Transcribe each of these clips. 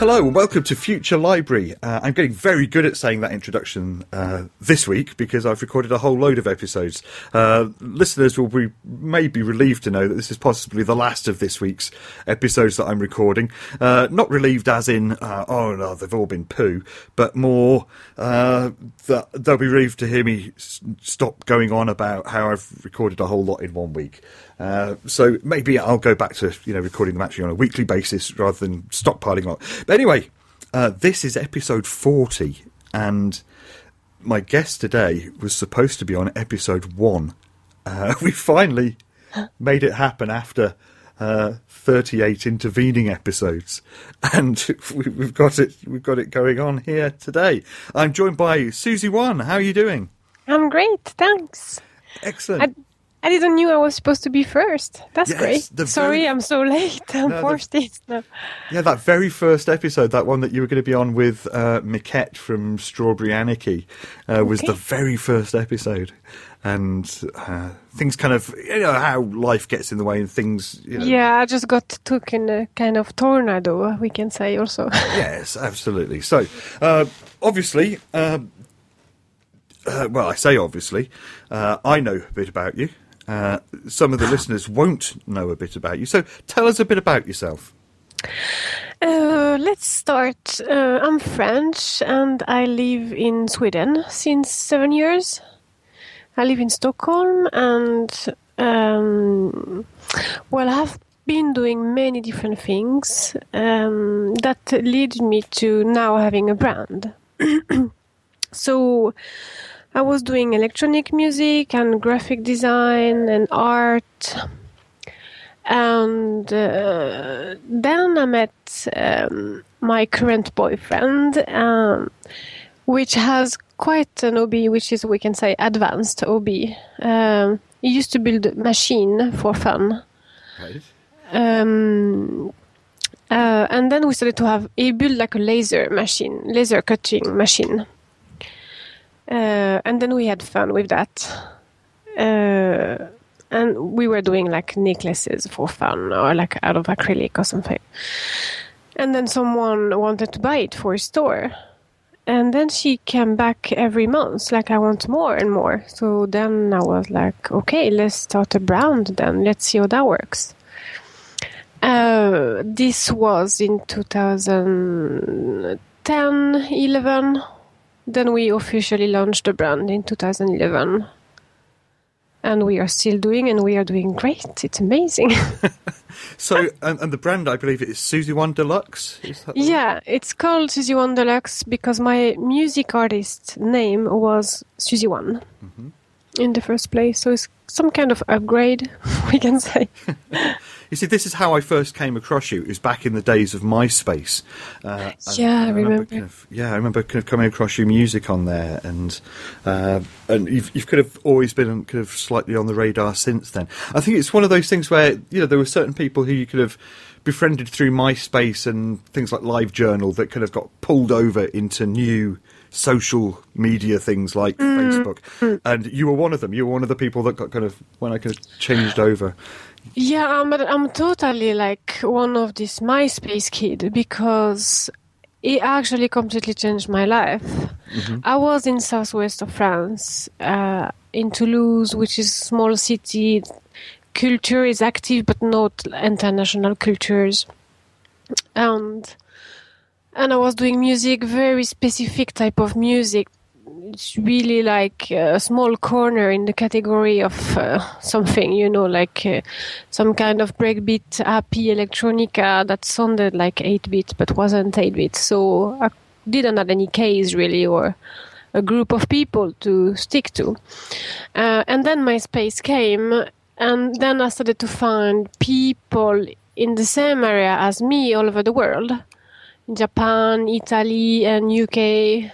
Hello and welcome to Future Library. I'm getting very good at saying that introduction this week because I've recorded a whole load of episodes. Listeners may be relieved to know that this is possibly the last of this week's episodes that I'm recording. Not relieved as in, oh no, they've all been poo, but more that they'll be relieved to hear me stop going on about how I've recorded a whole lot in 1 week. So maybe I'll go back to recording them actually on a weekly basis rather than stockpiling on. But anyway, this is episode 40, and my guest today was supposed to be on episode 1. We finally made it happen after 38 intervening episodes, and we've got it going on here today. I'm joined by Susie One. How are you doing? I'm great, thanks. Excellent. I didn't know I was supposed to be first. That's great. Sorry, I'm so late. I'm forced it. No. Yeah, that very first episode, that one that you were going to be on with Miquette from Strawberry Anarchy, was the very first episode. And things kind of, how life gets in the way and things... Yeah, I just got took in a kind of tornado, we can say also. Yes, absolutely. So, obviously... well, I say obviously, I know a bit about you. Some of the listeners won't know a bit about you. So tell us a bit about yourself. Let's start. I'm French and I live in Sweden since 7 years. I live in Stockholm and, I've been doing many different things that lead me to now having a brand. So I was doing electronic music and graphic design and art. And then I met my current boyfriend, which has quite an hobby, which is, we can say, advanced hobby. He used to build a machine for fun. Right. And then we started he built like a laser cutting machine. And then we had fun with that. And we were doing like necklaces for fun or like out of acrylic or something. And then someone wanted to buy it for a store. And then she came back every month, like, I want more and more. So then I was like, okay, let's start a brand then. Let's see how that works. This was in 2010, 11. Then we officially launched the brand in 2011. And we are still doing, and we are doing great. It's amazing. So, and the brand, I believe it is Susie One Deluxe? Is that yeah, it's called Susie One Deluxe because my music artist name was Susie One in the first place. So it's some kind of upgrade, we can say. You see, this is how I first came across you. It was back in the days of MySpace. I remember. I remember kind of coming across your music on there, and you've kind of always been kind of slightly on the radar since then. I think it's one of those things where there were certain people who you could have befriended through MySpace and things like LiveJournal that kind of got pulled over into new social media things like Facebook, and you were one of them. You were one of the people that got kind of when I kind of changed over. Yeah, but I'm totally like one of this MySpace kid because it actually completely changed my life. I was in southwest of France, in Toulouse, which is a small city. Culture is active, but not international cultures. And I was doing music, very specific type of music. It's really like a small corner in the category of something, like some kind of breakbeat, happy electronica that sounded like 8-bit but wasn't 8-bit. So I didn't have any case really or a group of people to stick to. And then MySpace came, and then I started to find people in the same area as me all over the world. In Japan, Italy, and UK.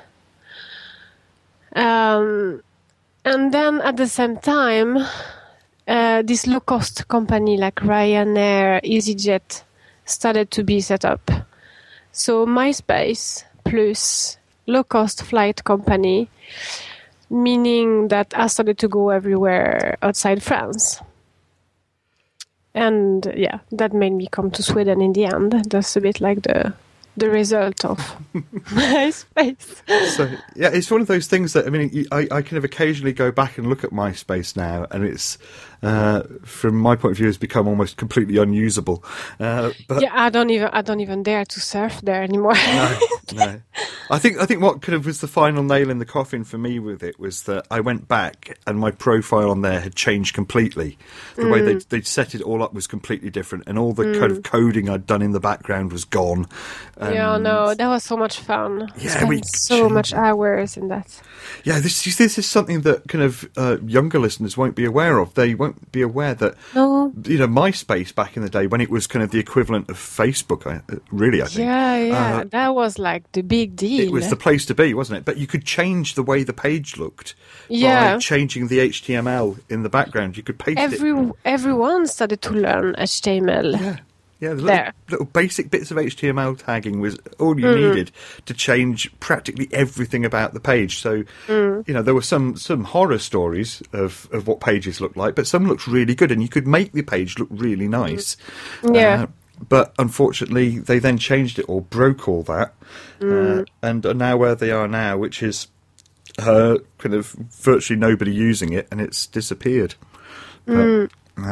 And then at the same time, this low-cost company like Ryanair, EasyJet started to be set up. So MySpace plus low-cost flight company, meaning that I started to go everywhere outside France. And yeah, that made me come to Sweden in the end. That's a bit like the the result of MySpace. So yeah, it's one of those things that I kind of occasionally go back and look at MySpace now, and it's from my point of view has become almost completely unusable. But Yeah, I don't even dare to surf there anymore. no. I think what kind of was the final nail in the coffin for me with it was that I went back and my profile on there had changed completely. The way they'd set it all up was completely different, and all the kind of coding I'd done in the background was gone. Yeah, no, that was so much fun. Yeah, we spent so much hours in that. Yeah, this is something that kind of younger listeners won't be aware of. They won't be aware that MySpace back in the day, when it was kind of the equivalent of Facebook, I think. Yeah, that was like the big deal. It was the place to be, wasn't it? But you could change the way the page looked by changing the HTML in the background. You could paste it. Everyone started to learn HTML. Yeah, the little basic bits of HTML tagging was all you needed to change practically everything about the page. So, there were some horror stories of what pages looked like, but some looked really good, and you could make the page look really nice. Yeah. But unfortunately, they then changed it or broke all that, and are now where they are now, which is kind of virtually nobody using it, and it's disappeared. But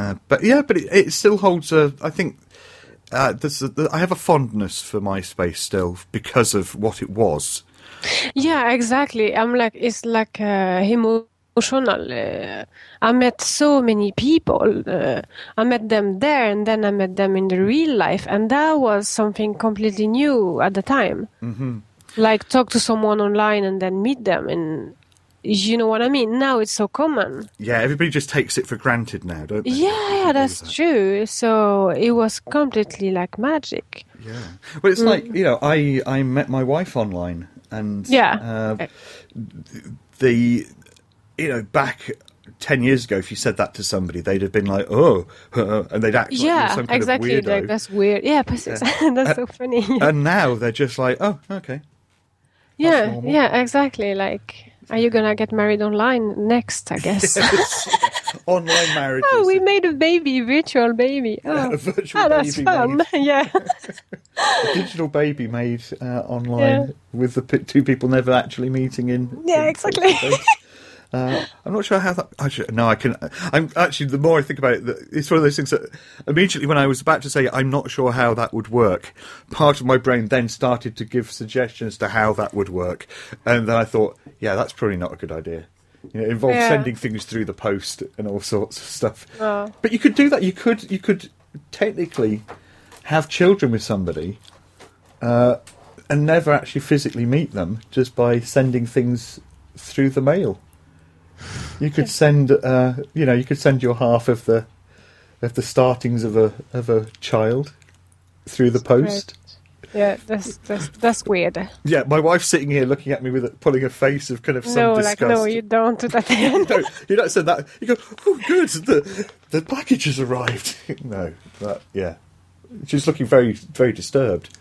it still holds I think. I have a fondness for MySpace still because of what it was. Yeah, exactly. It's like emotional. I met so many people. I met them there, and then I met them in the real life, and that was something completely new at the time. Mm-hmm. Like talk to someone online and then meet them, and you know what I mean? Now it's so common. Yeah, everybody just takes it for granted now, don't they? Yeah, that's true. So it was completely like magic. Yeah. Well, it's like, I met my wife online, and back 10 years ago, if you said that to somebody, they'd have been like, oh, and they'd act like you were some kind of weirdo. Like, that's weird. Yeah, that's so funny. And now they're just like, oh, okay. Yeah, exactly. Like, are you gonna get married online next? I guess. Online marriages. Oh, we made a baby, virtual baby. Oh, a virtual baby that's fun. Yeah. A digital baby made online with the two people never actually meeting in. Yeah, exactly. I'm not sure how that. I'm actually. The more I think about it, it's one of those things that immediately, when I was about to say, I'm not sure how that would work, part of my brain then started to give suggestions to how that would work, and then I thought, yeah, that's probably not a good idea. It involves sending things through the post and all sorts of stuff. Oh. But you could do that. You could technically have children with somebody, and never actually physically meet them, just by sending things through the mail. You could send, you could send your half of the startings of a child through the post. Right. Yeah, that's weird. Yeah, my wife's sitting here looking at me pulling a face of kind of some disgust. No, you don't do that. you don't send that. You go, oh, good, the package has arrived. No, she's looking very, very disturbed.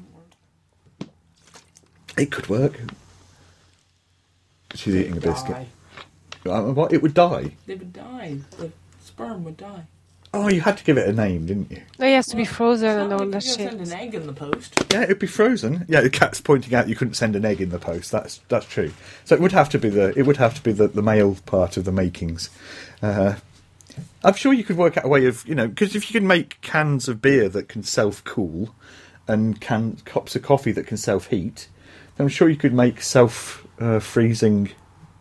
It could work. She's eating a biscuit. What? It would die? It would die. The sperm would die. Oh, you had to give it a name, didn't you? It has to be frozen and all that shit. You send an egg in the post. Yeah, it'd be frozen. Yeah, the cat's pointing out you couldn't send an egg in the post. That's true. So it would have to be the male part of the makings. I'm sure you could work out a way of, because if you can make cans of beer that can self-cool and cups of coffee that can self-heat, then I'm sure you could make self-freezing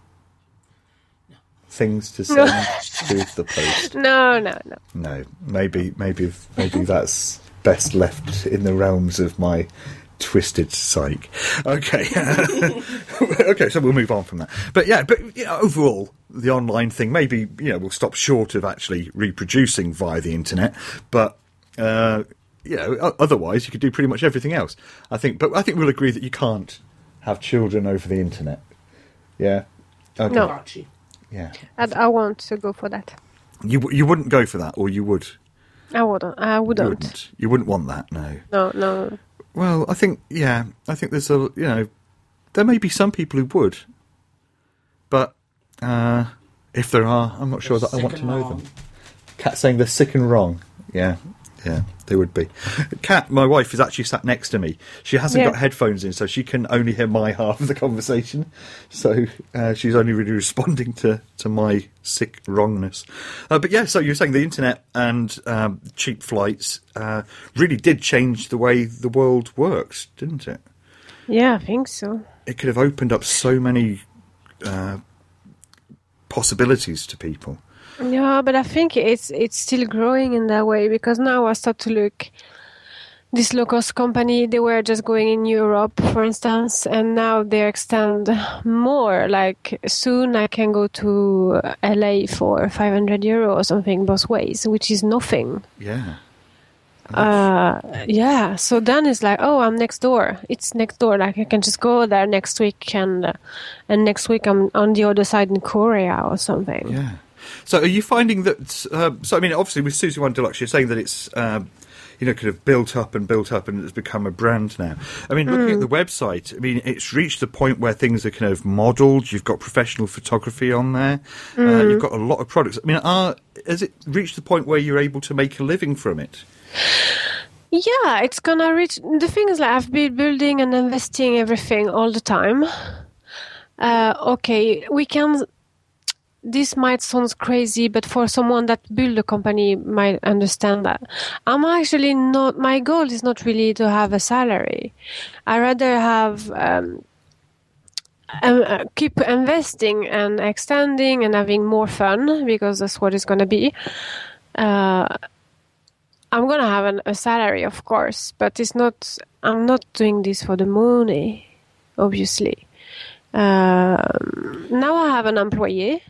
things to send through the post. No. Maybe that's best left in the realms of my twisted psyche. Okay. Okay, so we'll move on from that. But overall, the online thing, maybe, we'll stop short of actually reproducing via the internet, but otherwise you could do pretty much everything else. I think we'll agree that you can't have children over the internet. Yeah. Okay. No. Yeah. I want to go for that. You wouldn't go for that, or you would? I wouldn't. You wouldn't want that, no. No. Well, I think there's there may be some people who would, but if there are, I'm not sure that I want to know them. Cat saying they're sick and wrong. Yeah. Yeah, they would be. Kat, my wife, is actually sat next to me. She hasn't Yeah. got headphones in, so she can only hear my half of the conversation. So she's only really responding to my sick wrongness. But yeah, so you're saying the internet and cheap flights really did change the way the world works, didn't it? Yeah, I think so. It could have opened up so many possibilities to people. Yeah, but I think it's still growing in that way, because now I start to look. This low-cost company, they were just going in Europe, for instance, and now they extend more. Like, soon I can go to LA for €500 or something both ways, which is nothing. Yeah. Yeah, so then it's like, oh, I'm next door. It's next door. Like, I can just go there next week, and next week I'm on the other side in Korea or something. Yeah. So are you finding that... so, I mean, obviously with Susie One Deluxe, you're saying that it's... kind of built up and it's become a brand now. I mean, looking at the website, I mean, it's reached the point where things are kind of modelled. You've got professional photography on there. You've got a lot of products. I mean, has it reached the point where you're able to make a living from it? Yeah, it's gonna reach. The thing is, like, I've been building and investing everything all the time. Okay, we can. This might sound crazy, but for someone that build a company might understand that. I'm actually not. My goal is not really to have a salary. I rather have keep investing and extending and having more fun, because that's what it's gonna be. I'm gonna have a salary, of course, but it's not. I'm not doing this for the money, obviously. Now I have an employee.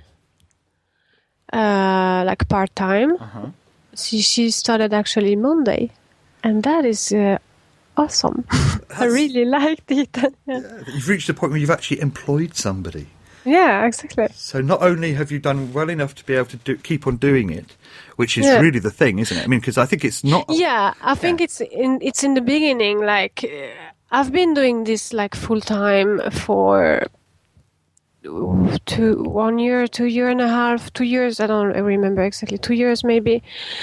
Like part-time. She started actually Monday, and that is awesome. I really liked it. Yeah. You've reached a point where you've actually employed somebody. Yeah, exactly. So not only have you done well enough to be able to keep on doing it, which is really the thing, isn't it? I mean, because I think it's not... Yeah, I think it's in the beginning. Like, I've been doing this like full-time for 1 year, 2 year and a half, 2 years. I don't remember exactly. 2 years maybe.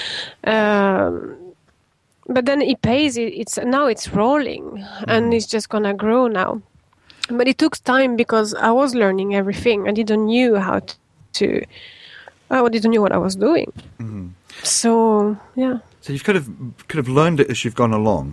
But then it pays. Now it's rolling, and it's just gonna grow now. But it took time because I was learning everything. I didn't knew how to. I didn't know what I was doing. Mm-hmm. So yeah. So you've kind of learned it as you've gone along.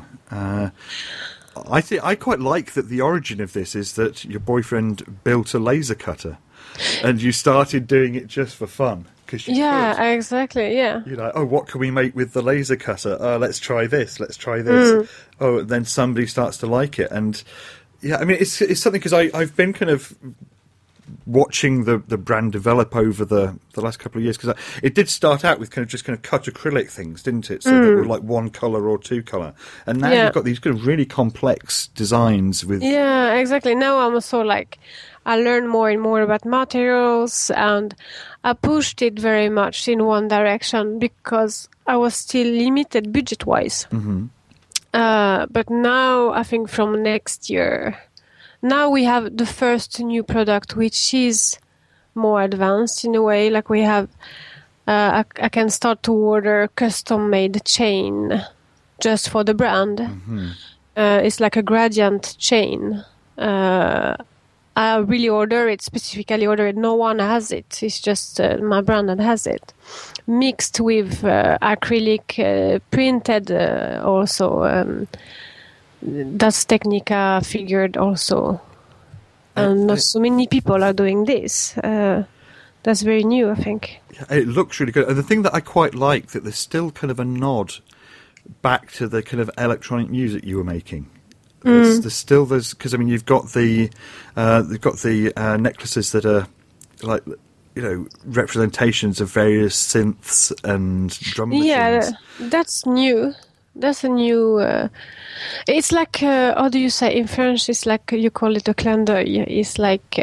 I quite like that the origin of this is that your boyfriend built a laser cutter, and you started doing it just for fun. Yeah, exactly. Yeah. You're like, oh, what can we make with the laser cutter? Let's try this. Let's try this. Oh, and then somebody starts to like it, and yeah, I mean, it's something, because I've been kind of watching the brand develop over the last couple of years, because it did start out with kind of cut acrylic things, didn't it? So that were like one colour or two colour, and now you've got these kind of really complex designs with. Yeah, exactly. Now I'm also like, I learn more and more about materials, and I pushed it very much in one direction because I was still limited budget-wise. Mm-hmm. But now I think from next year, now we have the first new product, which is more advanced in a way. Like, we have, I can start to order custom-made chain just for the brand. Mm-hmm. It's like a gradient chain. I really specifically order it. No one has it. It's just my brand that has it. Mixed with acrylic printed also. That's Technica figured also. And not so many people are doing this. That's very new, I think. It looks really good. And the thing that I quite like, that there's still kind of a nod back to the kind of electronic music you were making. There's because I mean, you've got the necklaces that are like, representations of various synths and drum machines. Yeah, that's new. That's a new. It's like how do you say in French? It's like you call it a clin d'œil. It's like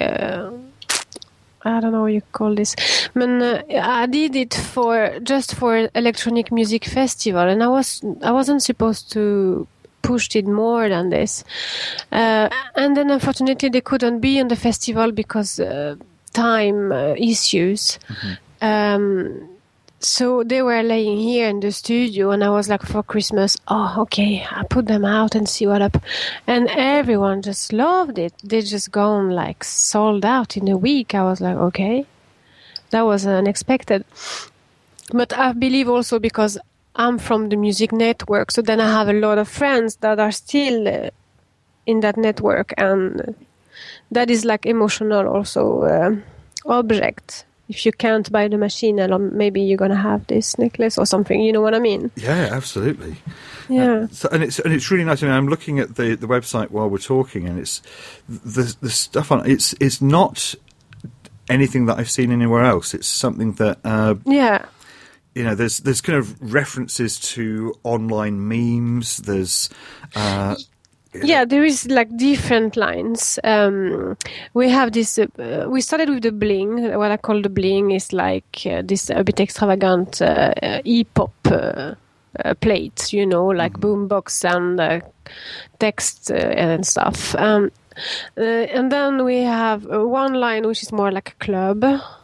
I don't know what you call this. But I did it just for electronic music festival, and I wasn't supposed to pushed it more than this, and then unfortunately they couldn't be on the festival because time issues. Mm-hmm. So they were laying here in the studio, and I was like, for Christmas, oh, okay, I put them out and see what up. And everyone just loved it. They just gone like sold out in a week. I was like, okay, that was unexpected. But I believe also because I'm from the music network, so then I have a lot of friends that are still in that network, and that is like emotional also object. If you can't buy the machine, maybe you're gonna have this necklace or something. You know what I mean? Yeah, absolutely. Yeah. And it's really nice. I mean, I'm looking at the website while we're talking, and it's the stuff on it's not anything that I've seen anywhere else. It's something that Yeah. You know, there's kind of references to online memes. There's Yeah, there is like different lines. We have this. We started with the bling. What I call the bling is like this a bit extravagant e-pop plates, you know, like boombox and text and stuff. And then we have one line which is more like a club,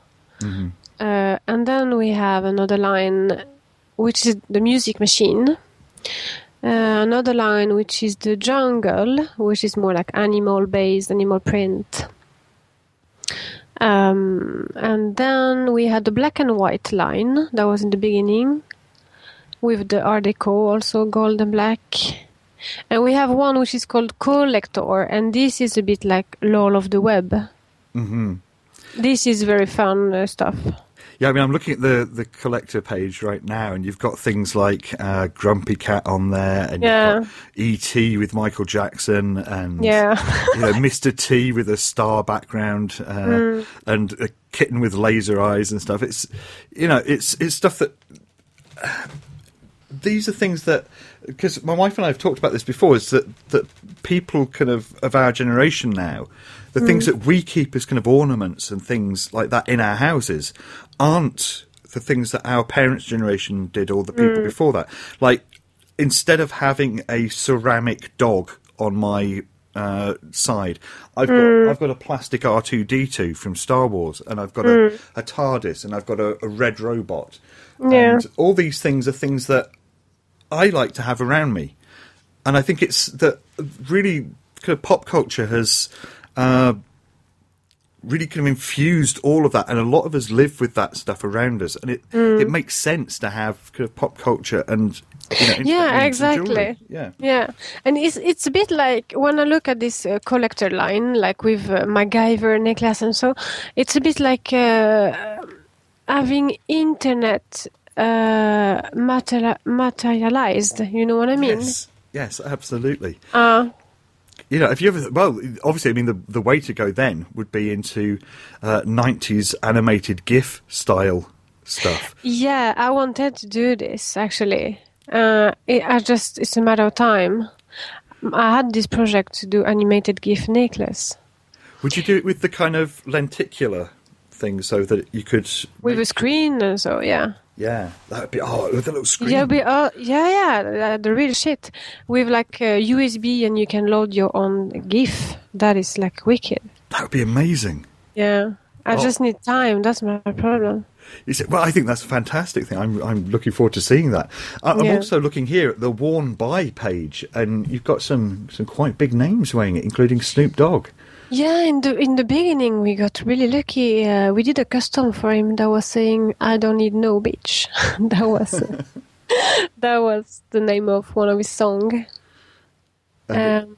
and then we have another line which is the music machine. Another line which is the jungle, which is more like animal-based, animal print. And then we had the black and white line that was in the beginning, with the Art Deco, also gold and black. And we have one which is called Collector, and this is a bit like LOL of the web. Mm-hmm. This is very fun stuff. Yeah, I mean, I'm looking at the collector page right now, and you've got things like Grumpy Cat on there, and you've got E.T. with Michael Jackson, and you know, Mr. T with a star background, and a kitten with laser eyes and stuff. It's, you know, it's stuff that these are things that, because my wife and I have talked about this before, is that people kind of our generation now, the things that we keep as kind of ornaments and things like that in our houses aren't the things that our parents' generation did, or the people before that. Like, instead of having a ceramic dog on my side, I've got a plastic R2-D2 from Star Wars, and I've got a TARDIS, and I've got a red robot. Yeah. And all these things are things that I like to have around me. And I think it's that really kind of pop culture has really kind of infused all of that, and a lot of us live with that stuff around us, and it makes sense to have kind of pop culture and, you know, yeah, exactly. Yeah, and it's a bit like when I look at this collector line, like with MacGyver necklace and so, it's a bit like having internet materialized. You know what I mean? Yes, absolutely. You know, if you ever, well, obviously, I mean, the way to go then would be into 90s animated GIF style stuff. Yeah, I wanted to do this, actually. It's a matter of time. I had this project to do animated GIF necklace. Would you do it with the kind of lenticular thing so that you could... With a screen and so, yeah. Yeah, that would be, with a little screen. Yeah, the real shit. With like USB, and you can load your own GIF. That is like wicked. That would be amazing. Yeah, I just need time. That's my problem. Well, I think that's a fantastic thing. I'm looking forward to seeing that. I'm also looking here at the Worn By page, and you've got some quite big names weighing it, including Snoop Dogg. Yeah, in the beginning we got really lucky. We did a custom for him that was saying, "I don't need no bitch." that was the name of one of his songs. But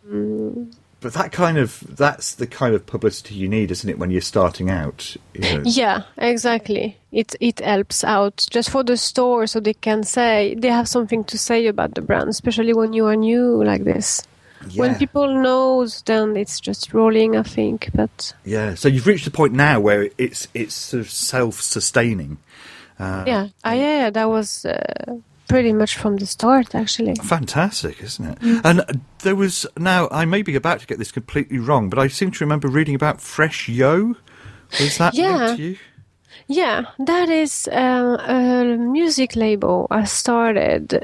that's the kind of publicity you need, isn't it, when you're starting out? You know? Yeah, exactly. It helps out just for the store, so they can say they have something to say about the brand, especially when you are new like this. Yeah. When people know, then it's just rolling, I think. But yeah, so you've reached a point now where it's sort of self-sustaining. That was pretty much from the start, actually. Fantastic, isn't it? And there was, now I may be about to get this completely wrong, but I seem to remember reading about Fresh Yo. Was that linked to you? Yeah, that is a music label I started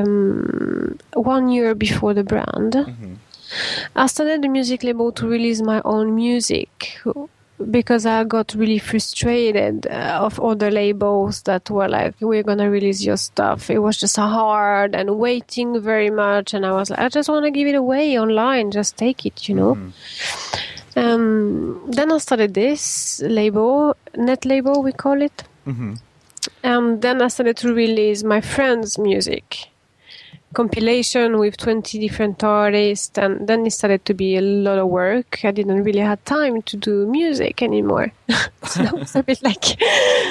1 year before the brand. I started the music label to release my own music, because I got really frustrated of all the labels that were like, we're going to release your stuff. It was just hard and waiting very much. And I was like, I just want to give it away online. Just take it, you know. Then I started this label, net label, we call it. Then I started to release my friends' music compilation with 20 different artists, and then it started to be a lot of work. I didn't really have time to do music anymore. So that was a bit like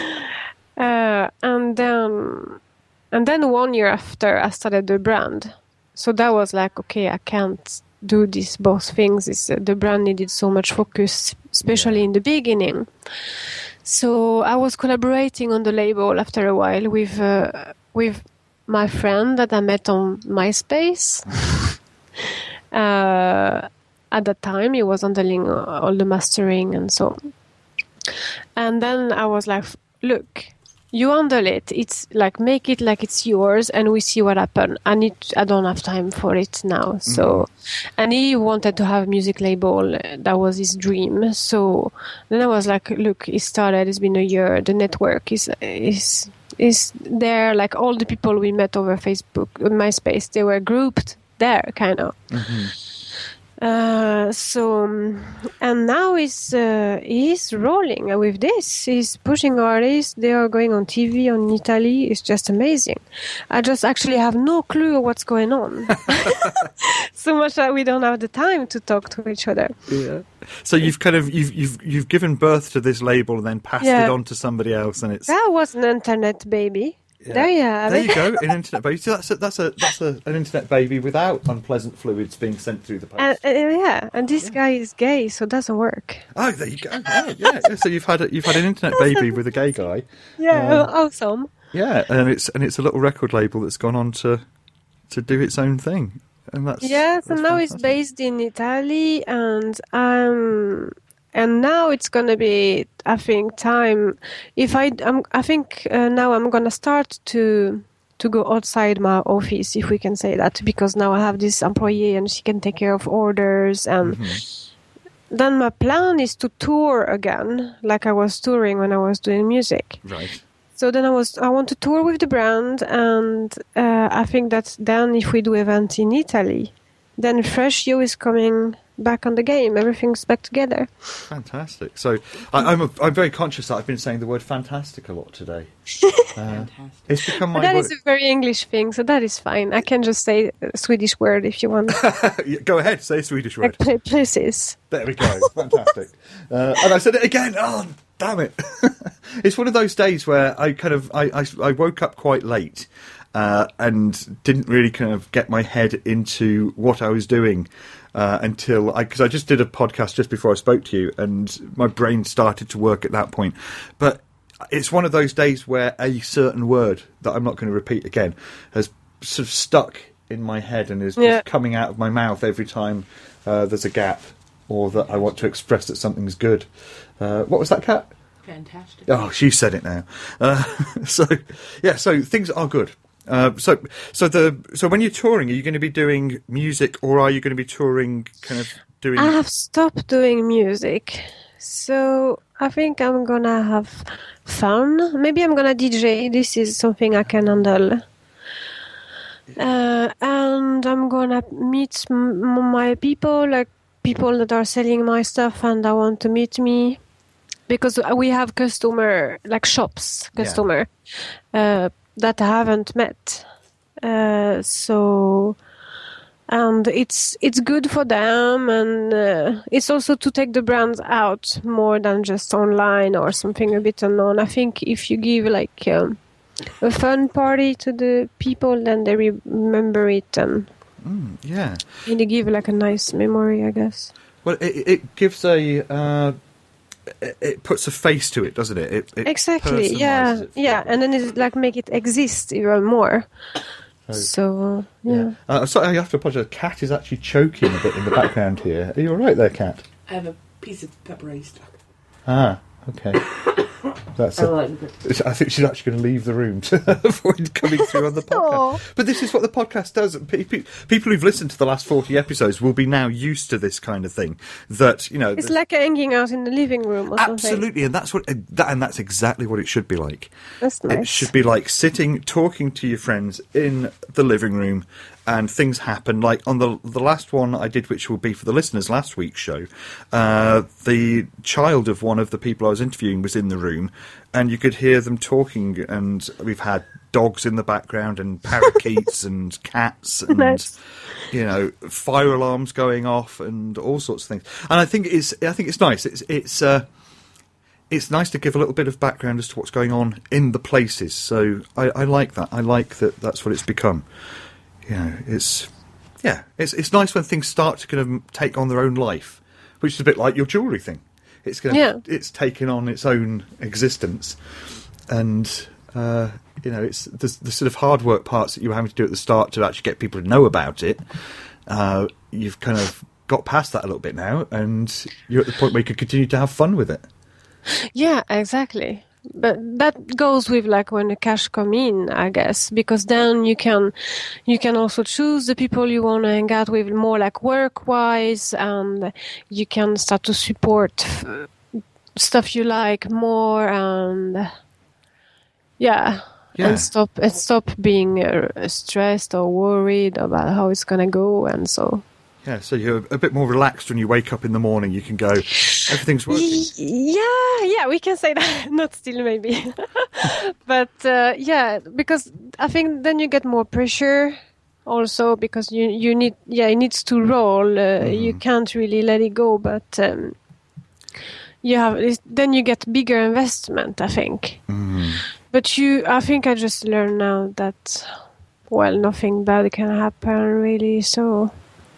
and then 1 year after I started the brand. So that was like, okay, I can't do these both things. The brand needed so much focus, especially in the beginning. So I was collaborating on the label after a while with my friend that I met on MySpace. At that time, he was handling all the mastering and so on. And then I was like, look, you handle it. It's like, make it like it's yours and we see what happens. I don't have time for it now. So, and he wanted to have a music label. That was his dream. So then I was like, look, it started, it's been a year. The network is there. Like all the people we met over Facebook, MySpace, they were grouped there, kind of. And now he's rolling with this. He's pushing artists. They are going on TV on Italy. It's just amazing. I just actually have no clue what's going on. So much that we don't have the time to talk to each other. Yeah. So you've kind of you've given birth to this label and then passed it on to somebody else, and it's that was an internet baby. Yeah. There you have it. There you go, an internet baby. So that's an internet baby without unpleasant fluids being sent through the post. And this guy is gay, so it doesn't work. Oh, there you go. Oh, yeah. So you've had an internet baby with a gay guy. Yeah, awesome. Yeah, and it's a little record label that's gone on to do its own thing, and that's so that's now fantastic. It's based in Italy, and now it's gonna be, I think, time. I think now I'm gonna start to go outside my office, if we can say that, because now I have this employee and she can take care of orders. And then my plan is to tour again, like I was touring when I was doing music. Right. So then I want to tour with the brand, and I think that then if we do event in Italy, then Fresh You is coming back on the game. Everything's back together. Fantastic. So I'm very conscious that I've been saying the word fantastic a lot today. Fantastic. It's become my That word. is a very English thing, so that is fine. I can just say a Swedish word if you want. Go ahead, say a Swedish word. Like places. There we go. Fantastic. And I said it again. Oh, damn it. It's one of those days where I woke up quite late and didn't really kind of get my head into what I was doing until because I just did a podcast just before I spoke to you, and my brain started to work at that point. But it's one of those days where a certain word that I'm not going to repeat again has sort of stuck in my head and is just coming out of my mouth every time there's a gap or that I want to express that something's good. What was that, Kat? Fantastic. Oh, she said it now. So things are good. So when you're touring, are you going to be doing music, or are you going to be touring kind of doing... I have stopped doing music, so I think I'm gonna have fun. Maybe I'm gonna DJ. This is something I can handle. And I'm gonna meet my people, like people that are selling my stuff and I want to meet me. Because we have customer that I haven't met. And it's good for them, and it's also to take the brands out more than just online or something a bit unknown. I think if you give like a fun party to the people, then they remember it, and they give like a nice memory, I guess. Well, it gives it puts a face to it, doesn't it? It exactly, yeah, and then it like make it exist even more. So, yeah. Sorry, I have to apologise. Kat is actually choking a bit in the background here. Are you all right there, Kat? I have a piece of pepperoni stuck. Ah, okay. That's I like it. I think she's actually going to leave the room to avoid coming through on the podcast. Aw. But this is what the podcast does. People who've listened to the last 40 episodes will be now used to this kind of thing. That, you know, It's like hanging out in the living room or something. absolutely, and that's exactly what it should be like. That's nice. It should be like sitting, talking to your friends in the living room, and things happen. Like on the last one I did, which will be for the listeners, last week's show, the child of one of the people I was interviewing was in the room, and you could hear them talking, and we've had dogs in the background and parakeets and cats and Nice. you know, fire alarms going off and all sorts of things. And I think it's nice. It's nice to give a little bit of background as to what's going on in the places. So I like that. I like that. That's what it's become. You know, it's nice when things start to kind of take on their own life, which is a bit like your jewellery thing. It's it's taken on its own existence, and you know, it's the sort of hard work parts that you were having to do at the start to actually get people to know about it. You've kind of got past that a little bit now, and you're at the point where you can continue to have fun with it. Yeah, exactly. But that goes with like when the cash come in, I guess, because then you can also choose the people you want to hang out with more like work-wise, and you can start to support stuff you like more, and and stop being stressed or worried about how it's gonna go, and so. Yeah, so you're a bit more relaxed when you wake up in the morning. You can go, everything's working. Yeah, we can say that. Not still, maybe. But, because I think then you get more pressure also, because you need, it needs to roll. You can't really let it go, but then you get bigger investment, I think. But I think I just learned now that, well, nothing bad can happen, really, so...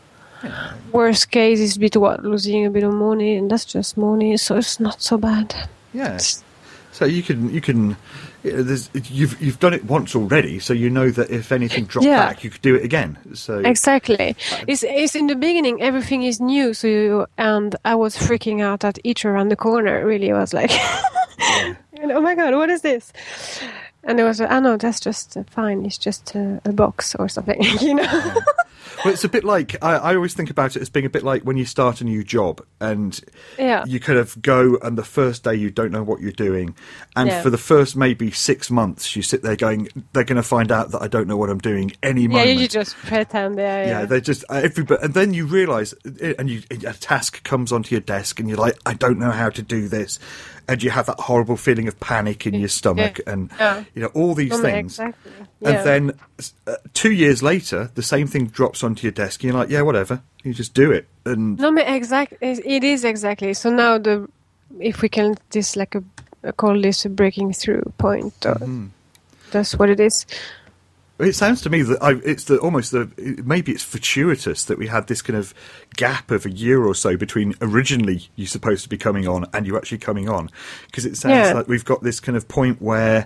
Worst case is losing a bit of money, and that's just money, so it's not so bad. Yeah. So you can you've done it once already, so you know that if anything dropped back, you could do it again. So exactly, it's in the beginning everything is new, and I was freaking out at each around the corner. Really, I was like, oh my god, what is this? And it was like, no, that's just fine. It's just a box or something, you know. Yeah. Well, it's a bit like, I always think about it as being a bit like when you start a new job and you kind of go, and the first day you don't know what you're doing. And for the first maybe 6 months, you sit there going, they're going to find out that I don't know what I'm doing any moment. Yeah, you just pretend there. Yeah, they're just, and then you realise, and a task comes onto your desk and you're like, I don't know how to do this. And you have that horrible feeling of panic in your stomach and, you know, all these things. Exactly. And then 2 years later, the same thing drops onto your desk. And you're like, yeah, whatever. You just do it. And it is exactly. So now if we can call this a breaking through point, that's what it is. It sounds to me that maybe it's fortuitous that we had this kind of gap of a year or so between originally you're supposed to be coming on and you actually coming on, because it sounds like we've got this kind of point where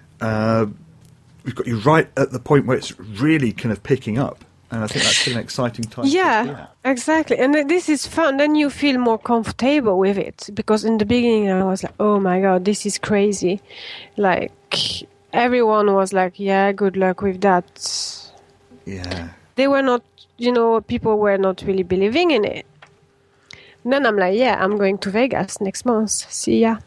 we've got you right at the point where it's really kind of picking up, and I think that's an exciting time. Yeah, exactly, and this is fun. Then you feel more comfortable with it, because in the beginning I was like, oh my god, this is crazy, like. Everyone was like, yeah, good luck with that. Yeah. They were not, people were not really believing in it. And then I'm like, yeah, I'm going to Vegas next month. See ya.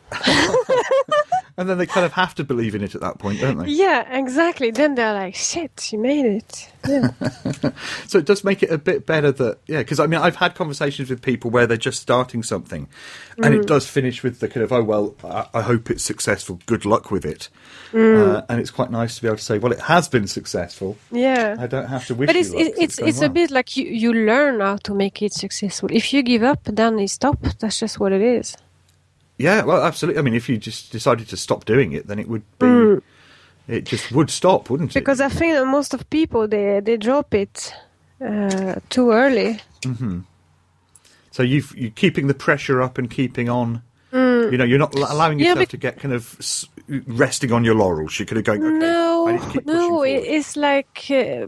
And then they kind of have to believe in it at that point, don't they? Yeah, exactly. Then they're like, shit, you made it. Yeah. So it does make it a bit better because I mean, I've had conversations with people where they're just starting something and it does finish with the kind of, oh, well, I hope it's successful. Good luck with it. And it's quite nice to be able to say, well, it has been successful. Yeah. I don't have to wish but you luck. It's a bit like you learn how to make it successful. If you give up, then you stop. That's just what it is. Yeah, well, absolutely. I mean, if you just decided to stop doing it, then it would be... It just would stop, wouldn't it? Because I think that most of people, they drop it too early. Mm-hmm. So you're keeping the pressure up and keeping on. You're not allowing yourself to get kind of resting on your laurels. You're kind of going, okay, I need to keep pushing forward. It's like...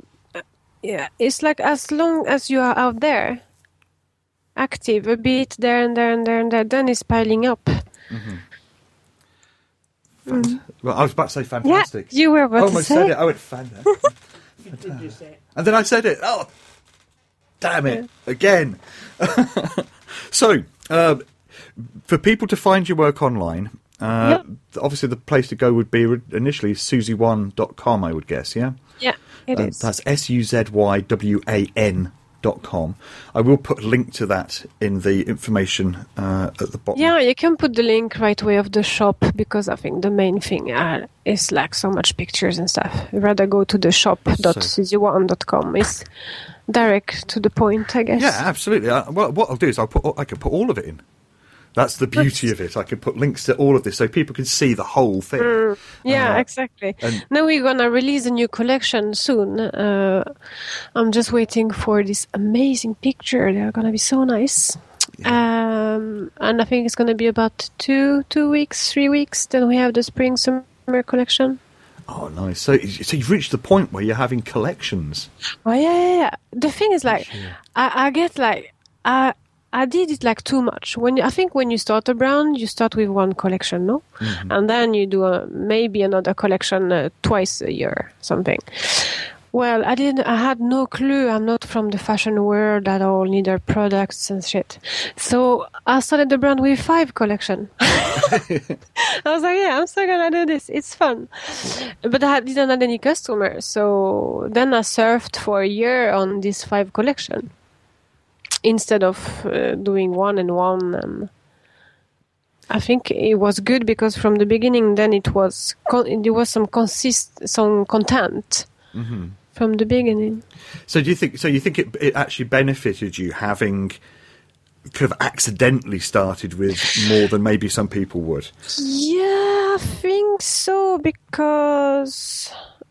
it's like as long as you are out there, active a bit there and there and there and there, then it's piling up. Mm-hmm. Well, I was about to say Yeah, fantastic. you were about I to almost say. said it. I went fantastic. Did you say? And then I said it. Oh, damn it. Again. So, for people to find your work online, obviously the place to go would be initially suzywan.com, I would guess, yeah? Yeah, it is. That's SUZYWAN.com. I will put a link to that in the information at the bottom. Yeah, you can put the link right away of the shop because I think the main thing is like so much pictures and stuff. I'd rather go to the shop.suzywan.com. It's direct to the point, I guess. Yeah, absolutely. Well, what I'll do is I can put all of it in. That's the beauty of it. I can put links to all of this so people can see the whole thing. Yeah, exactly. Now we're going to release a new collection soon. I'm just waiting for this amazing picture. They're going to be so nice. Yeah. And I think it's going to be about 3 weeks. Then we have the spring-summer collection. Oh, nice. So you've reached the point where you're having collections. Oh, yeah. The thing is, like, I get, like... I did it like too much. I think when you start a brand, you start with one collection, no? Mm-hmm. And then you do maybe another collection twice a year, something. Well, I had no clue. I'm not from the fashion world at all, neither products and shit. So I started the brand with 5 collections. I was like, yeah, I'm still gonna do this. It's fun. But I didn't have any customers. So then I surfed for a year on this 5 collection. Instead of doing one and one, and I think it was good because from the beginning, then there was some content from the beginning. So do you think? So you think it actually benefited you having kind of accidentally started with more than maybe some people would? Yeah, I think so because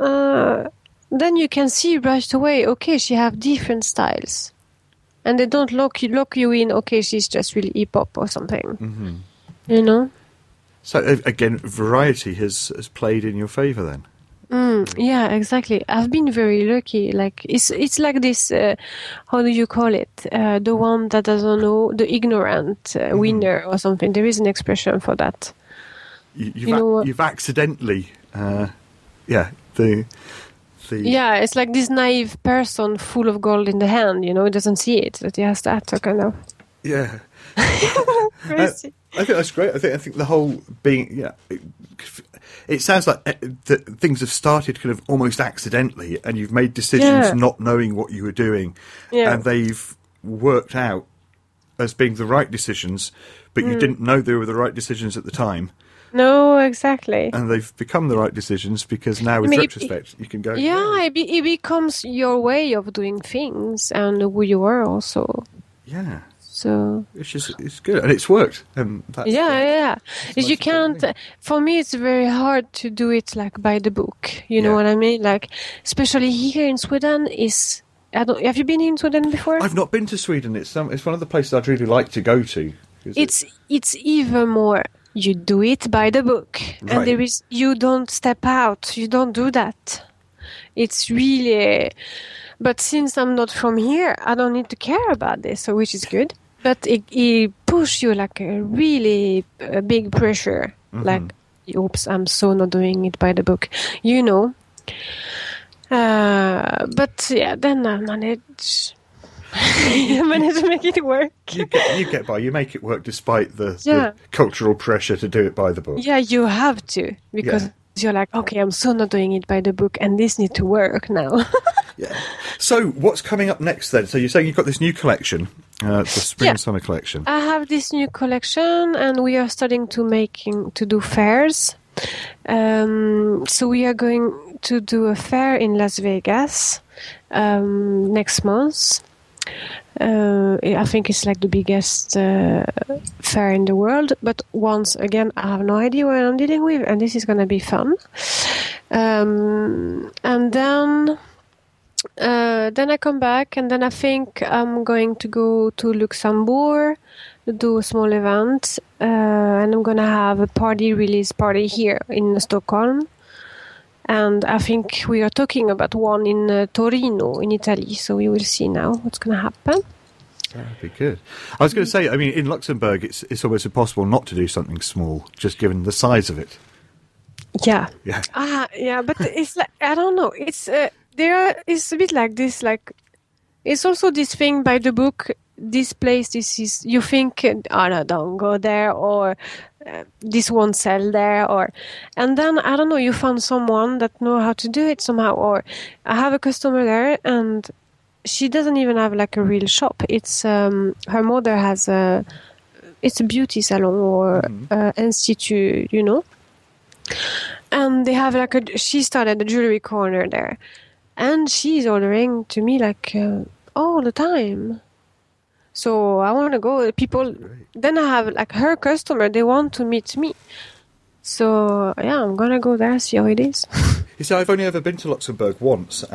then you can see right away. Okay, she have different styles. And they don't lock you in, okay, she's just really hip-hop or something. Mm-hmm. You know? So, again, variety has played in your favour then? Yeah, exactly. I've been very lucky. Like it's like this, how do you call it? The one that doesn't know, the ignorant winner or something. There is an expression for that. You've accidentally, Yeah, it's like this naive person full of gold in the hand, he doesn't see it, but he has that kind of... Yeah. Crazy. I think that's great. I think the whole being, it sounds like that things have started kind of almost accidentally and you've made decisions not knowing what you were doing and they've worked out as being the right decisions, but you didn't know they were the right decisions at the time. No, exactly. And they've become the right decisions because now, with retrospect, you can go... Yeah, it becomes your way of doing things and who you are also. Yeah. So... It's good. And it's worked. That's you can't... For me, it's very hard to do it like by the book. You know what I mean? Like, especially here in Sweden is... have you been in Sweden before? I've not been to Sweden. It's one of the places I'd really like to go to. It's even more... You do it by the book, and you don't step out. You don't do that. It's really, but since I'm not from here, I don't need to care about this, so which is good. But it pushes you like a really big pressure. Mm-hmm. Like, oops, I'm so not doing it by the book, But yeah, then I manage. You manage to make it work. You get by. You make it work despite the cultural pressure to do it by the book. Yeah, you have to because you're like, okay, I'm so not doing it by the book, and this needs to work now. Yeah. So, what's coming up next then? So you're saying you've got this new collection, the spring and summer collection. I have this new collection, and we are starting to do fairs. So we are going to do a fair in Las Vegas next month. I think it's like the biggest fair in the world, but once again I have no idea what I'm dealing with, and this is going to be fun. And then I come back, and then I think I'm going to go to Luxembourg to do a small event, and I'm going to have a release party here in Stockholm. And I think we are talking about one in Torino, in Italy. So we will see now what's going to happen. That'd be good. I was going to say, I mean, in Luxembourg, it's almost impossible not to do something small, just given the size of it. Yeah. Yeah. Yeah, but it's like, I don't know. It's it's a bit like this. Like, it's also this thing by the book. This place, this is, you think, oh no, don't go there, or this won't sell there, and then I don't know. You found someone that know how to do it somehow, or I have a customer there, and she doesn't even have like a real shop. It's her mother has it's a beauty salon or institute, you know. And they have like she started a jewelry corner there, and she's ordering to me like all the time. So I want to go. People, then I have like her customer. They want to meet me. So yeah, I'm gonna go there, see how it is. You see, I've only ever been to Luxembourg once.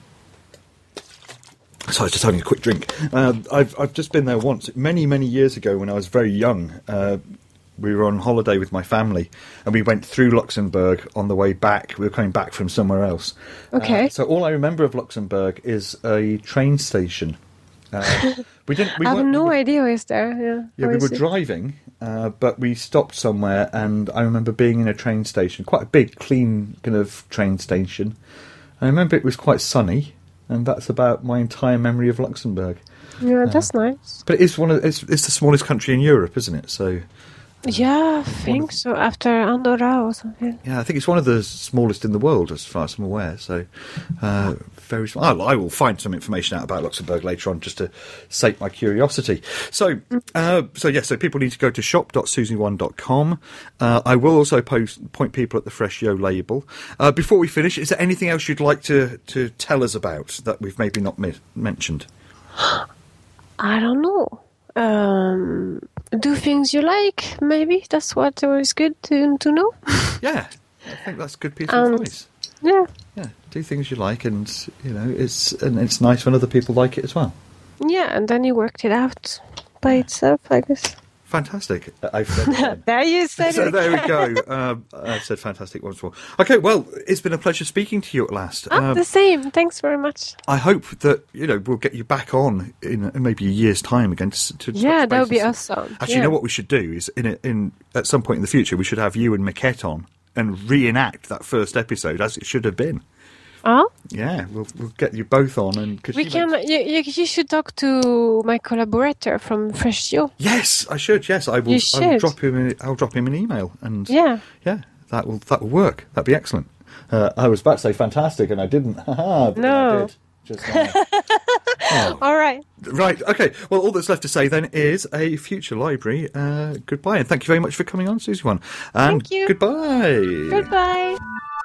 Sorry, just having a quick drink. I've just been there once, many years ago when I was very young. We were on holiday with my family, and we went through Luxembourg on the way back. We were coming back from somewhere else. Okay. So all I remember of Luxembourg is a train station. We didn't. We I have weren't- no idea who is there. Yeah. Yeah, How we is were it? driving, but we stopped somewhere, and I remember being in a train station, quite a big, clean kind of train station. I remember it was quite sunny, and that's about my entire memory of Luxembourg. Yeah, that's nice. But it is it's the smallest country in Europe, isn't it? So Yeah, I think so. After Andorra or something. yeah, I think it's one of the smallest in the world, as far as I'm aware. So very small. I will find some information out about Luxembourg later on, just to sate my curiosity. So so people need to go to shop.susie1.com. I will also point people at the Fresh Yo label. Before we finish, is there anything else you'd like to tell us about that we've maybe not mentioned? I don't know. Do things you like, maybe. That's what is good to know. Yeah, I think that's a good piece of advice. Yeah. Yeah, do things you like, and it's nice when other people like it as well. Yeah, and then you worked it out by itself, I guess. Fantastic. I've said it again. There you said So it. there we go. I've said fantastic once more. Okay, well, it's been a pleasure speaking to you at last. The same. Thanks very much. I hope that we'll get you back on in maybe a year's time again. To Yeah, touch that would be base. awesome. Actually, you know what we should do is in at some point in the future we should have you and Maquette on and reenact that first episode as it should have been. Oh? Yeah, we'll get you both on, and cause We she can. makes- You should talk to my collaborator from Fresh Yo. Yes, I should. Yes, I will. You I will should. drop him. I'll drop him an email, and Yeah. that will work. That'd be excellent. I was about to say fantastic, and I didn't. Haha, but then I No. did just now. Oh. All right. Right. Okay. Well, all that's left to say then is a future library. Goodbye, and thank you very much for coming on, Susie One. And Thank you. Goodbye. Goodbye.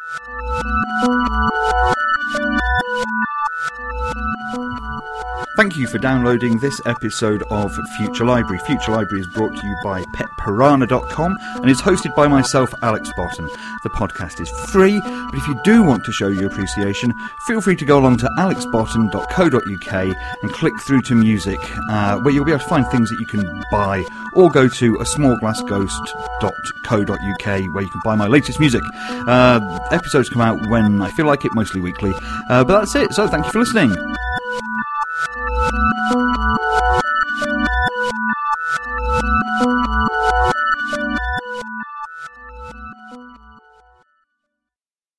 Thank you for downloading this episode of Future Library. Future Library is brought to you by petpiranha.com and is hosted by myself, Alex Botton. The podcast is free, but if you do want to show your appreciation, feel free to go along to alexbotton.co.uk and click through to music, where you'll be able to find things that you can buy, or go to asmallglassghost.co.uk where you can buy my latest music. Episodes come out when I feel like it, mostly weekly. But that's it, so thank you for listening.